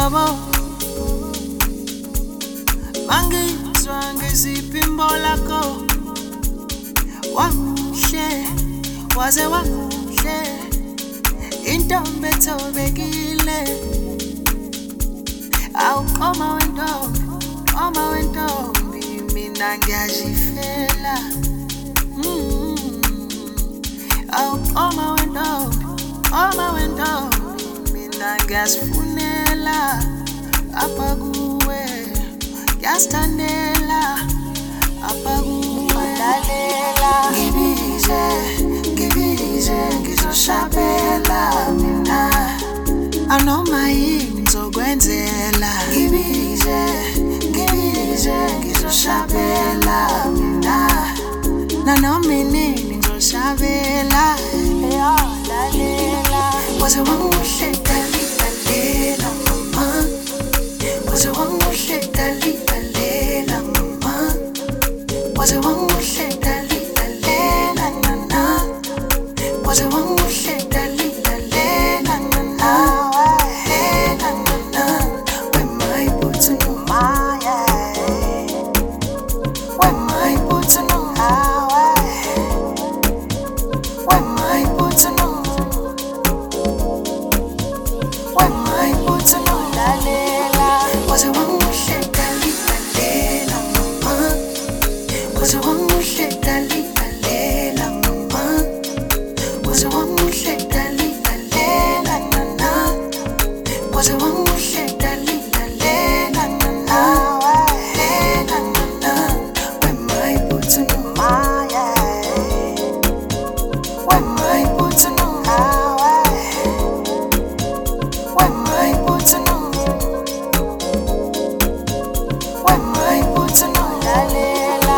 Bobo Mangizwa ngesipimbo lakho wamuhle waze wamuhle intombi ethobekile awuqoma wentombi mina ngiyajifela awuqoma wentombi mina ngiyazifunela apha kuwe ngiyazithandela apha kuwe lalela ngibize ngizoshabela mina anoma yini ngizokwenzela ngibize ngizoshabela mina nanoma inini ngizoshabela lalela waze wamuhle lalela mama waze wamuhle lalela mama waze wamuhle lalela nana waze wamuhle lalela nana lela nana when my boots on my when my boots on when my boots on when my boots on lalela waze wamuhle lalela mama waze wamuhle lalela mama waze wamuhle lalela nana waze wamuhle lalela nana lela nana when my boots on when my boots on when my boots on when my boots on lalela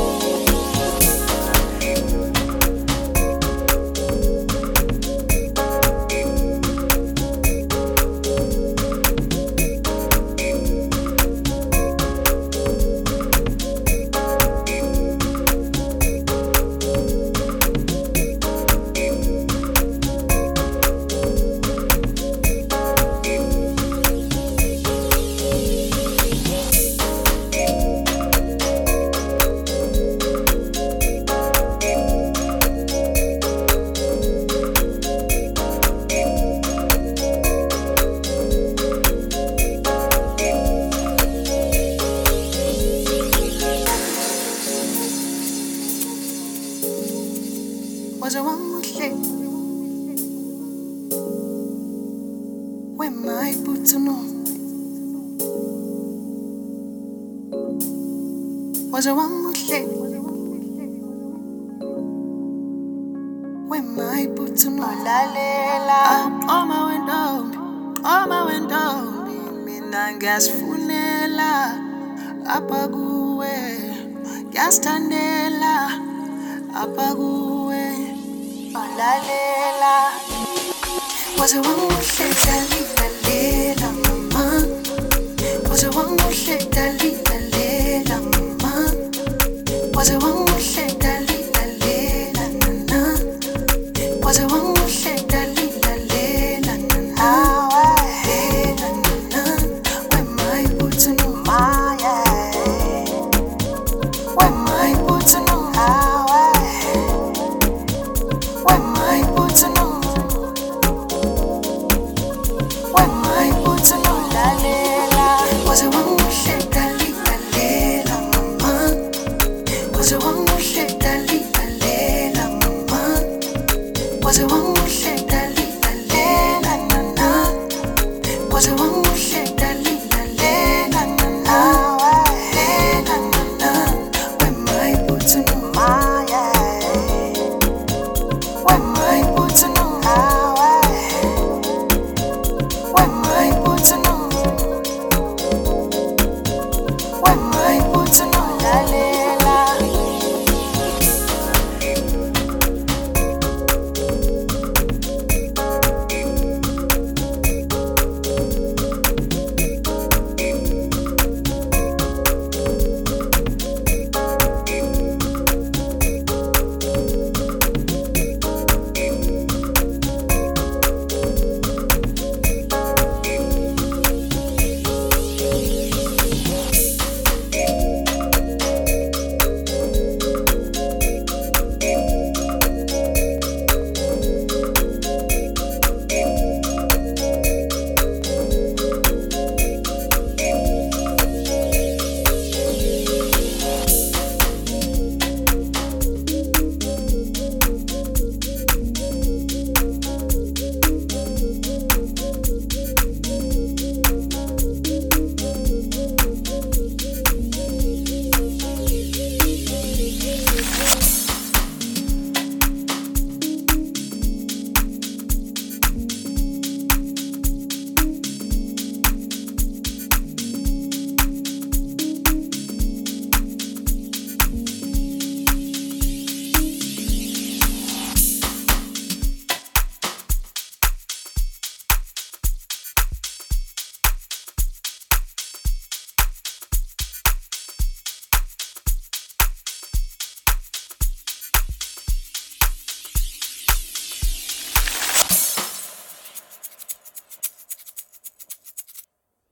waze wamuhle when my boots on waze wamuhle when my boots on lalela qoma wentombi mina ngiyazifunela apha kuwe ngiyazithandela apha kuwe lalela waze wamuhle lalela mama waze wamuhle lalela mama waze wamuhle lalela nana waze wamuhle lalela nana lela nana when my boots on when my boots on when my boots on when my boots on lalela waze wamuhle lalela mama waze wamuhle lalela mama waze wamuhle lalela nana waze